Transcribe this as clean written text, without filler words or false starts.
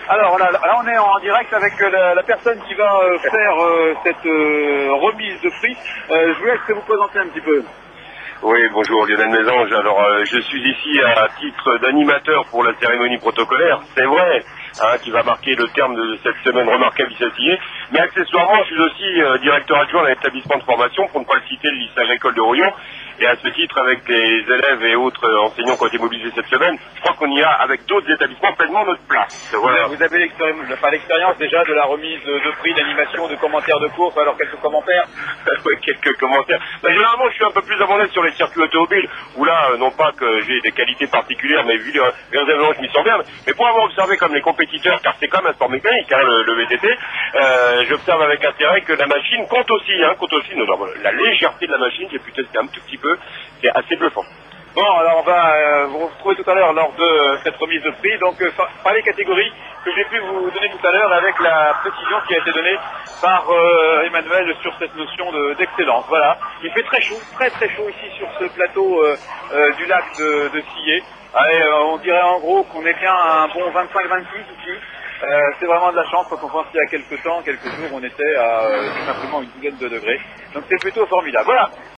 Alors là, on est en direct avec la personne qui va faire cette remise de prix. Je vous laisse vous présenter un petit peu. Oui, bonjour Lionel Mésange. Alors, je suis ici à titre d'animateur pour la cérémonie protocolaire, c'est vrai, qui va marquer le terme de cette semaine remarquable ici. Mais accessoirement, je suis aussi directeur adjoint d'un établissement de formation, pour ne pas le citer, le lycée agricole de Rouillon. Et à ce titre, avec les élèves et autres enseignants qui ont été mobilisés cette semaine, je crois qu'on y a, avec d'autres établissements, pleinement notre place. Voilà. Vous avez l'expérience déjà de la remise de prix, d'animation, de commentaires de course, alors quelques commentaires? Oui, quelques commentaires. Généralement, je suis un peu plus à mon aise sur les circuits automobiles, où là, non pas que j'ai des qualités particulières, mais vu les événements, je m'y sens bien. Mais pour avoir observé comme les compétiteurs, car c'est quand même un sport mécanique, le VTT, j'observe avec intérêt que la machine compte aussi, la légèreté de la machine, j'ai pu tester un tout petit peu, c'est assez bluffant. Bon, alors on va vous retrouver tout à l'heure lors de cette remise de prix, donc par les catégories que j'ai pu vous donner tout à l'heure avec la précision qui a été donnée par Emmanuel sur cette notion d'excellence. Voilà, il fait très chaud, très chaud ici sur ce plateau du lac de Sillé. Allez, on dirait en gros qu'on est bien à un bon 25-26 ici. C'est vraiment de la chance quand on pense qu'il y a quelques jours, on était à tout simplement une dizaine de degrés. Donc c'est plutôt formidable. Voilà.